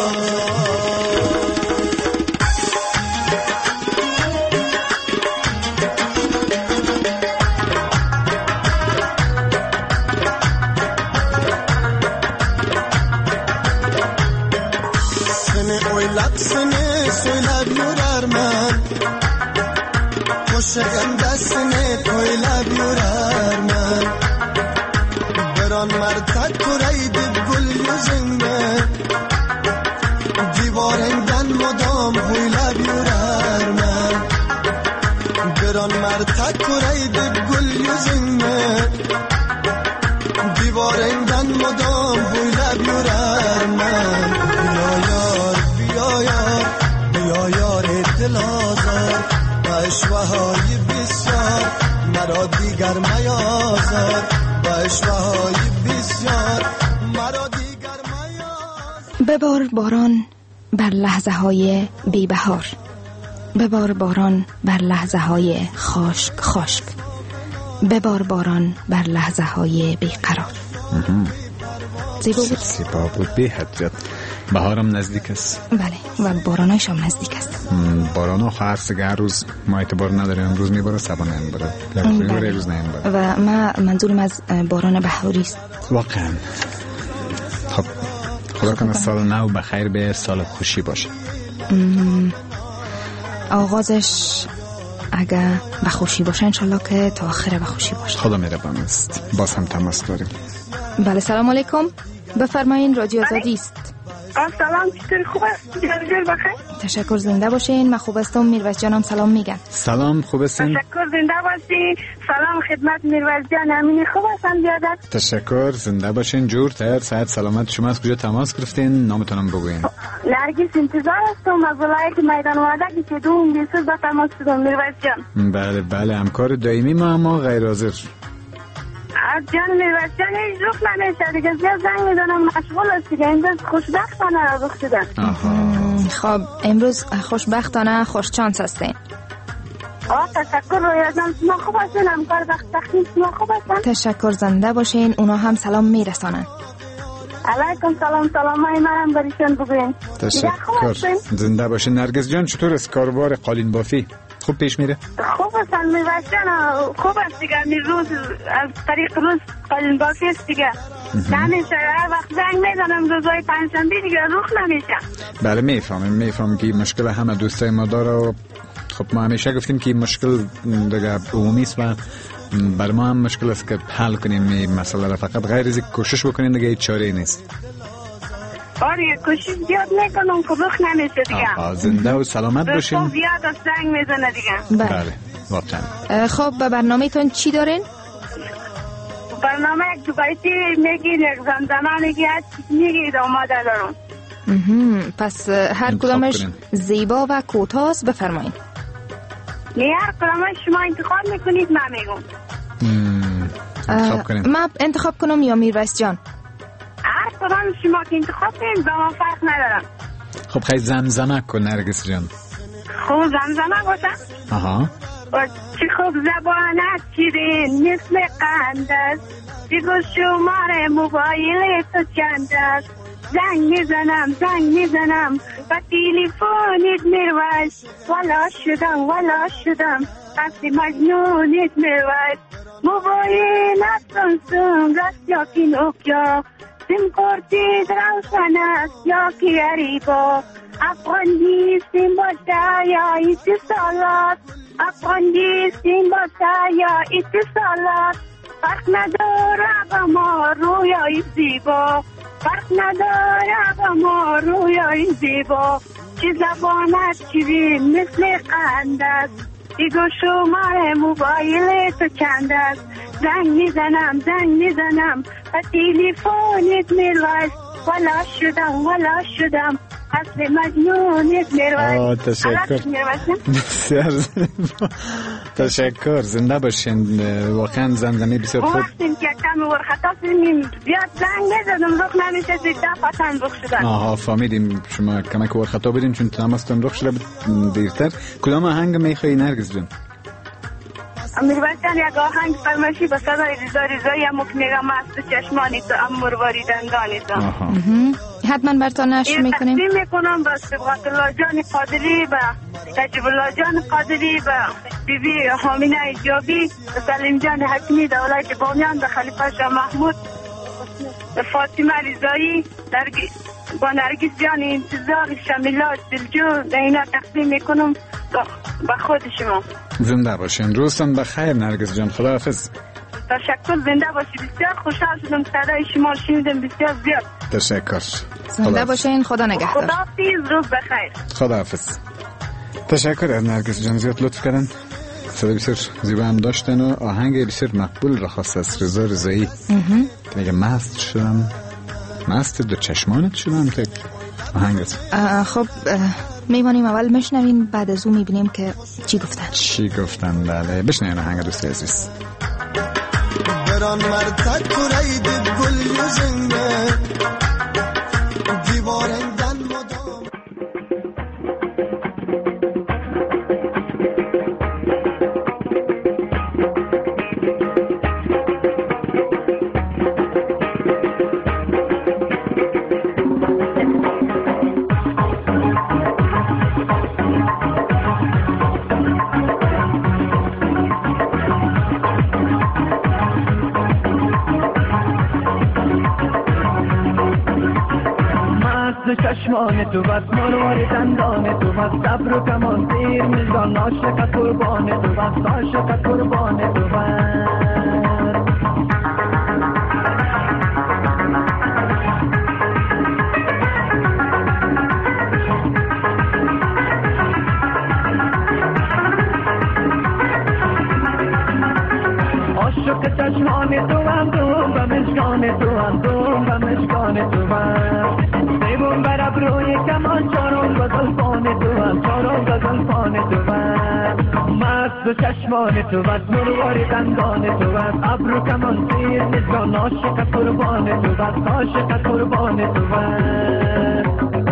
Şekem destine koyla bürer men, bir an mertek kureydi gül yüzünde, divarenden mudam huyla bürer men, bir an mertek kureydi gül yüzünde, divarenden mudam huyla bürer men. Biya yar biya yar biya yar dil azar، اشوه‌های بسیار مرا دیگر میازار، با اشوه‌های بسیار مرا دیگر میازار. ببار باران بر لحظه‌های بی‌بهار، ببار باران بر لحظه‌های خشک خشک، ببار باران بر لحظه‌های بیقرار. زیبا بود، زیبا بود به حد. بهارم نزدیک است. بله و بارانایش هم نزدیک است. باران ها هر روز ما اعتبار نداریم، امروز میباره سبا نمیباره، بله. روز نمیباره و ما منظورم از باران بهاری است واقعا. خب خدا کنه سال نو بخیر به سال خوشی باشه. آغازش اگه به خوشی باشه انشالله که تا آخر به خوشی باشه. خدا مهربان است. باز هم تماس داریم. بله سلام علیکم، بفرمایین رادیو آزادی است. سلام، چطوری؟ خوب است؟ جلجل بخیر. تشکر، زنده باشین. من خوب هستم. میرویس جانم سلام میگن. سلام، خوب هستین؟ تشکر، زنده باشین. سلام خدمت میرویس جان، امین خوب هستم بیادت. تشکر، زنده باشین. جور تر صحت سلامت شما. از کجا تماس گرفتین؟ نامتونم بگوین. نرگس انتظار هستم از ولایت میدان وعده که دوم بیسوز با تماس شدم میرویس جان. بله بله، همکار دائمی ما غیر حاضر. جان میرویس جان هیچ روخ نمیشه دیگه، زیاد زنگ میدانم مشغول است دیگه. امروز خوشبختانه را رخ شدن. خب امروز خوشبختانه خوش چانس هستین. تشکر رویا جان، شما خوب هستین؟ همکار بختخیم شما خوب هستن؟ تشکر، زنده باشین. اونا هم سلام میرسانن. علیکم سلام، سلام های منم بریشن بگوین. تشکر، زنده باشین. نرگس جان چطور است کاربار قالین بافی؟ خوب پیش میره؟ خوب هستن میرویس جان، خوب است دیگه. روز از طریق روز قالین بافی است دیگه. نمیشه هر وقت زنگ میزنم روزهای پنجشنبه دیگه روخ نمیشه. بله میفهمم که مشکل همه دوستای ما داره. خب ما همیشه گفتیم که مشکل دیگه عمومی است و بر ما هم مشکل است که حل کنیم این مسئله را. فقط غیر از این کوشش بکنیم دیگه هیچ چاره‌ای نیست. آره کوشش زیاد میکنم که روخ نمیشه دیگه. زنده و سلامت باشین. روز زیاد از زنگ میزنه دیگه. بله واقعا. خب به برنامه‌تون چی دارین؟ برنامه یک دو بیتی میگید، یک زمزمه میگید آماده دارم. پس هر کدامش زیبا و کوتاه بفرمایید. هر کدامش شما انتخاب میکنید من میگم. من انتخاب کنم یا میرویس جان؟ هر کدام شما که انتخاب کنید با من فرق ندارم. خب خیلی زمزمه کن نرگس جان. خوب زمزمه باشه؟ آها. چی خوب زبانت شیرین مثل قند است، بگو شماره موبایل تو چند است. زنگ میزنم و تلفنت میرویس، والا شدم قصد مجنونت میرویس. موبایلت سامسونگ است یا که نوکیا، سیم کارتت روشن است یا که اریبا. افغانی سیم باشه یا اتصالات، افغانی سیم باشه یا اتصالات. فرق نداره با ما رویای زیبا، فرق نداره با ما رویای زیبا، چی زبانت چی مثل قند است، دیگو شماره موبایل تو چند است، زنگ میزنم و تلفنت میلوست، ولا شدم اصل مجنونت میروست. تشکر بسیار تشکر، زنده باشین. واقعا زمزمه بسیار خوب. وقتی که کم ورخطا فیلمیم زیاد زنگ نزدم رخ نمیشه زیده پتن رخ شدن. آها فهمیدیم شما کمک ورخطا بدین چون تماستون رخ شده دیرتر. کدام آهنگ میخوایی نرگس جان؟ میروستن یک آهنگ فرمایشی به صدای رضایی مکنیگا مست چشمانی تو امرواری دندانی تو. حتما برتان نشر میکنیم. تقدیم میکنم به صبغت الله جان قادری، به تجیب الله جان قادری، به بیبی حامینه ایجابی، به سلیم جان حکیمی دولت بامیان، به خلیفه شاه محمود، به فاطمه رضایی، با نرگس جان انتظار، شمیلات دلجو، اینا تقدیم میکنم به خود شما. زنده باشین. روزتان بخیر نرگس جان. خداحافظ. تشکر. زنده باشی. بسیار خوشحال شدم صدای شما شنیدم بسیار زیاد. تشکر. زنده باشین. خدا نگهدار. خداحافظ. روز بخیر. خداحافظ. تشکر از نرگس جان، زیاد لطف کردن. صدای بسیار زیبا هم داشتن و آهنگ بسیار مقبول را خواست از رضا رضایی که میگه مست شدم، مست دو چشمانت شدم. تک آهنگ است. خب میمانیم اول میشنویم، بعد از اون میبینیم که چی گفتن. بله بشنویم آهنگ دوست عزیز. بران مرتک کرید گل yüzünde divarenden modam. چشمان تو بس مرواری دندان تو بس صبر و کمان تیر میزان عاشق قربان تو بس عاشق قربان تو بس عاشق چشمان تو هم دوم و مشکان تو هم دوم و مشکان تو بس دیوون بر ابروی کمان چارون غزلفان تو هم چارون غزلفان تو هم مست و چشمان تو بس مرواری دندان تو بس ابرو کمان تیر نزان عاشق قربان تو بس عاشق قربان تو بس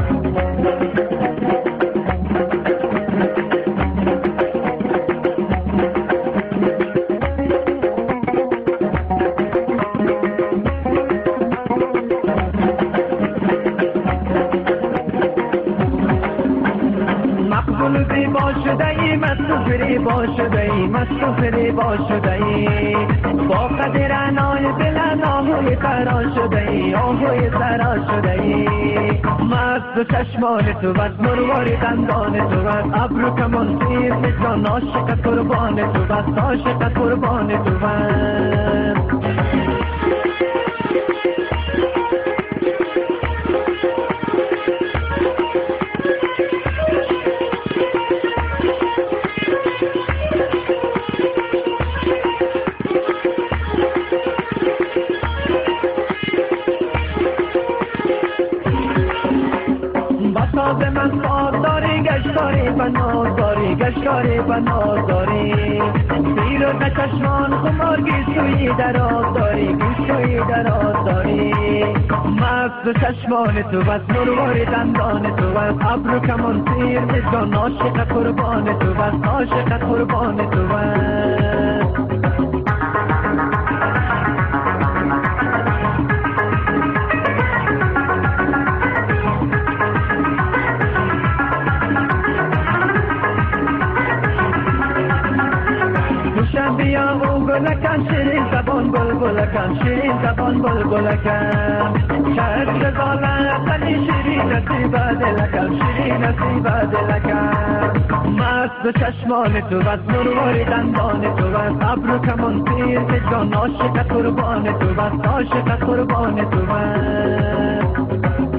مستفری شده‌ای با قدر عنای دل آهوی قرار شده‌ای آهوی قرار شده‌ای مست و چشمان تو بس مرواری دندان تو بس ابرو کمان تیر نشان عاشق قربان تو بس عاشق قربان تو بس گشتاری بناز داری زیر و چشمان خمار گیسوی دراز داری گیسوی دراز داری مست و چشمان تو بس مرواری دندان تو بس ابرو کمان تیر نشان عاشق قربان تو بس عاشق قربان تو بس گلکن شیرین زبان بلبلکن شیرین زبان بلبلکن شاید غزالت علی شیرین نصیب دلکن شیرین نصیب دلکن مست و چشمان تو بس مرواری دندان تو بس ابر و کمان تیر که جان عاشق قربان تو بس عاشق قربان تو بس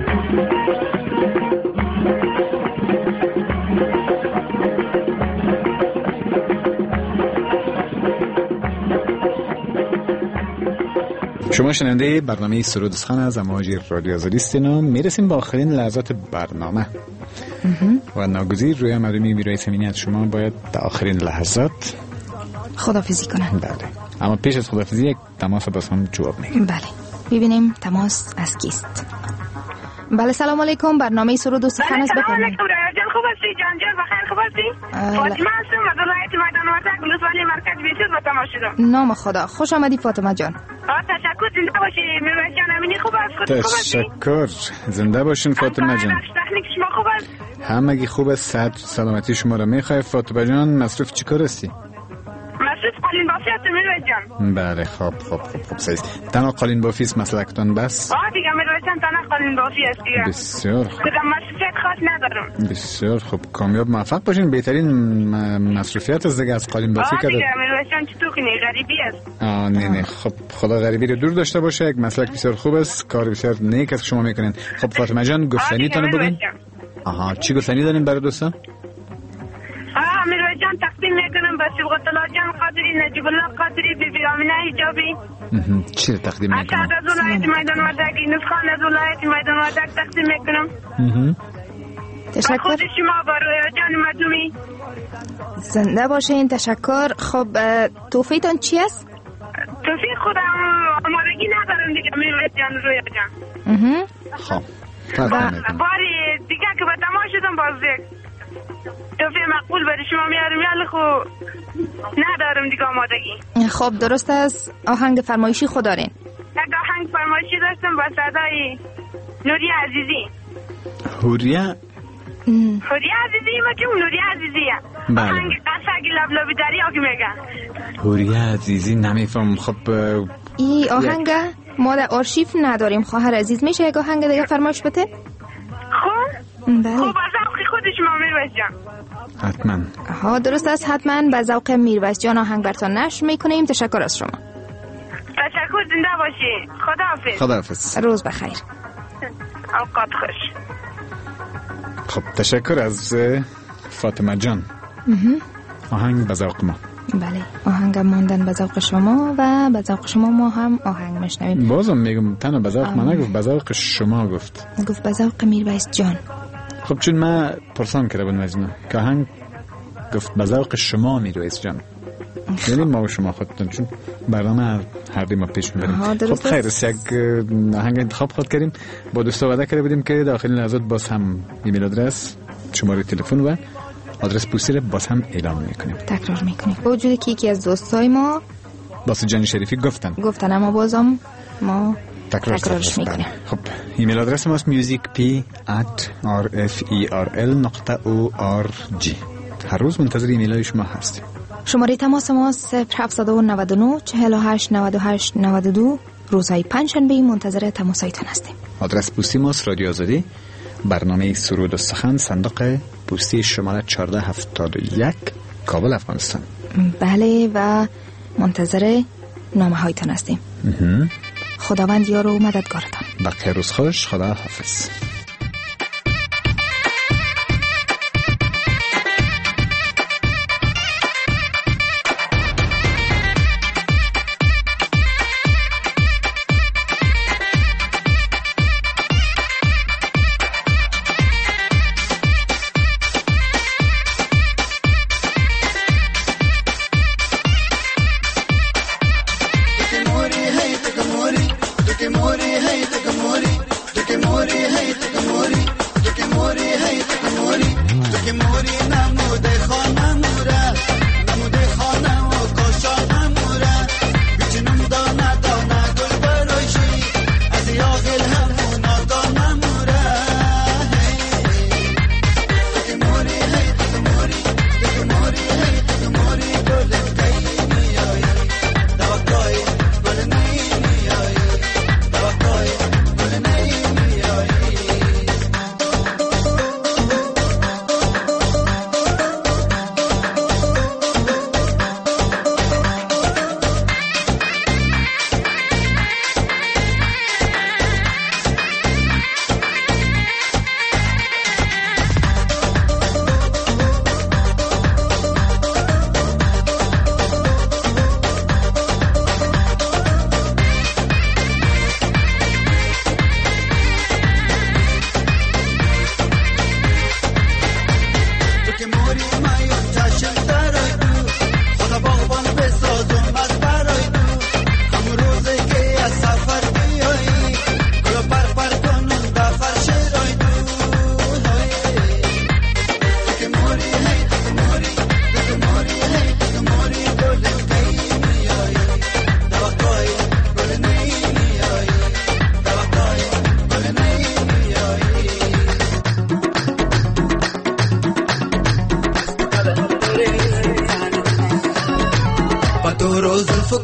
شما شنونده برنامه سرود سخن از امواج رادیو آزادی هستین و میرسیم با آخرین لحظات برنامه و ناگزیر روی مردمی میرای سمینی از شما باید در آخرین لحظات خداحافظی کنن. بله، اما پیش از خداحافظی یک تماس باز هم جواب میگیم. بله، ببینیم تماس از کیست. بله، سلام علیکم. برنامه سرود و سخن است. سلام علیکم جان، خوب هستی؟ جان بخیر، خوب هستی؟ فاطمه هستم از ولایت میدان وردک، ولسوالی مرکز بیشتر با تماس شدم. نام خدا، خوش آمدی فاطمه جان. تشکر، زنده باشی میرویس جان. امینی خوب است؟ تشکر، زنده باشین فاطمه جان. تکنیک شما خوب است؟ همگی خوب است. صحت و سلامتی شما را میخوای فاطمه جان. مصروف چیکار هستی؟ مصروف قالین بافی هستم میرویس جان. بله، خوب سعید. تنها قالین بافی است مسلکتان بس؟ دیگه میرویس جان، تنها قالین بافی است دیگه. بسیار خوب. کدام مصروفیت خاص ندارم. بسیار خوب، کامیاب موفق باشین. بهترین مصروفیت از دیگه از قالین بافی کرد. دیگه میرویس جان چطور کنی؟ غریبی است. نه خب خدا غریبی رو دور داشته باشه. یک مسلک بسیار خوب است، کار بسیار نیک است شما میکنین. خب فاطمه جان، گفتنیتون بگین. چی گفتنی دارین برای دوستان؟ میرویس جان، تقدیم میکنم به صبغت الله جان قادری، نجیب الله قادری، بیبی آمینه حجابی. چی رو تقدیم میکنم؟ اسعد از ولایت میدان وردک، نسخان از ولایت میدان وردک تقدیم میکنم. تشکر. خود شما با رویا جان مدومی. زنده باشین. تشکر. خب توفیقتان چی است؟ توفیق خودم آمادگی ندارم دیگه میرویس جان، رویا جان. خب باری دیگه که به تماش شدم باز توفیق مقبول برای شما میارم، یالی خو ندارم دیگه آمادگی. خب درست است. آهنگ فرمایشی خود دارین؟ یک آهنگ فرمایشی داشتم با صدای نوری عزیزی. هوریه عزیزی مجموع نوری عزیزیه. آهنگ قصه لبلبی دریا که میگن. هوریه عزیزی نمیفهم. خب ای آهنگ ما در آرشیف نداریم. خواهر عزیز میشه یک آهنگ دیگه فرمایش بده؟ خب بله. خب از ذوق خود شما میرویس جان. حتما. درست است. حتما به ذوق میرویس جان آهنگ براتون نشر میکنیم. تشکر از شما. تشکر، زنده باشی. خداحافظ. روز بخیر. اوقات خوش. خب تشکر از فاطمه جان. آهنگ به ذوق ما. بله، آهنگ ماندن به ذوق شما و به ذوق شما ما هم آهنگ میشنویم. بازم میگم تنها به ذوق من نگفت، به ذوق شما گفت به ذوق میرویس جان. خب چون من پرسان کرده بودم از اینا که آهنگ گفت به ذوق شما میرویس جان، یعنی ما و شما خودتون، چون برنامه هر دی ما پیش میبریم. خب خیر است. یک آهنگ انتخاب خود کردیم، با دوستا وعده کرده بودیم که داخل لحظات باز هم ایمیل آدرس، شماره تلفن و آدرس پستی رو باز هم اعلام میکنیم، تکرار میکنیم. با وجودی که یکی از دوستای ما باسط جان شریفی گفتن اما بازم ما تکرارش میکنیم. خب ایمیل آدرس ماست musicp@rferl.org. هر روز منتظر ایمیل های شما هستیم. شماره تماس ما 0799 48 98 92. روزهای پنجشنبه منتظر تماسایتان هستیم. آدرس پستی ماست رادیو آزادی، برنامه سرود و سخن، صندوق پستی شماره 1471، کابل، افغانستان. بله، و منتظر نامه هایتان هستیم. خداوند یار و مددگارتان. بقیه روز خوش. خدا حافظ. Hey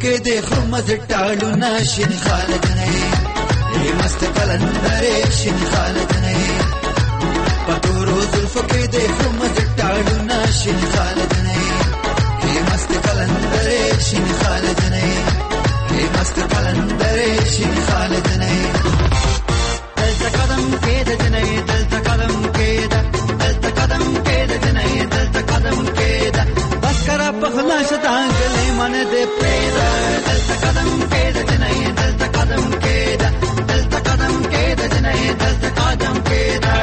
के देखो मत टालू नाशिन खालत नहीं ये मस्त कलंदर शिन खालत नहीं पटोरो जुल्फ के देखो मत टालू नाशिन खालत नहीं ये मस्त कलंदर शिन खालत नहीं ये मस्त कलंदर शिन खालत नहीं दल कदम के नहीं दल कदम के नहीं दल कदम के बस करा पखला शतांगले मन दे प्रेदा दल कदम के नहीं दल कदम के दल कदम के नहीं दल कदम के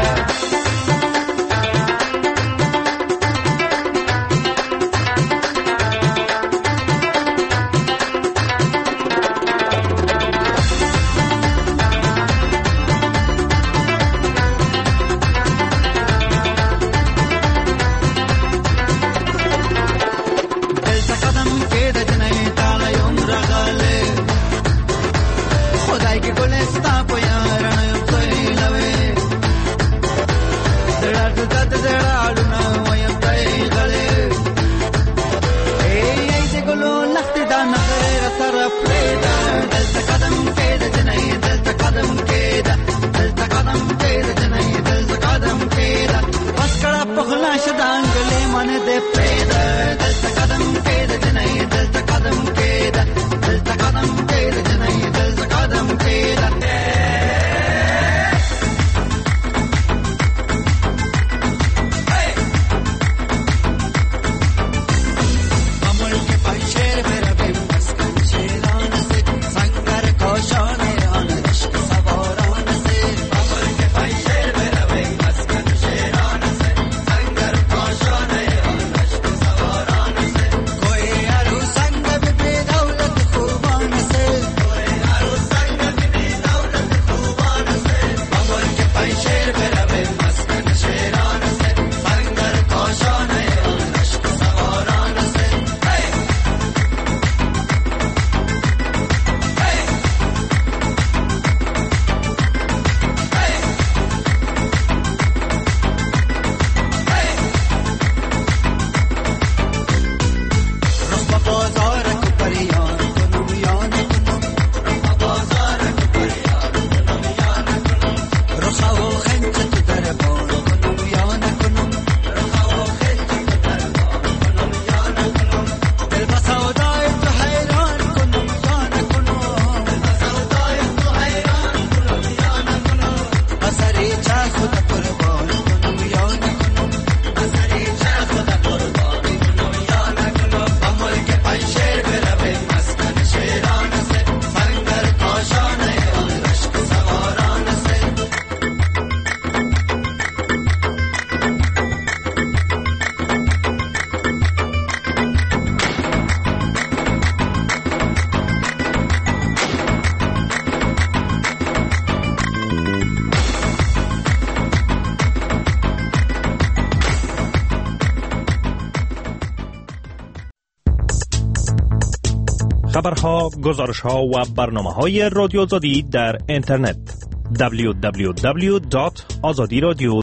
خبرها، گزارش‌ها و برنامه‌های رادیو آزادی در اینترنت www.azadiradio.tv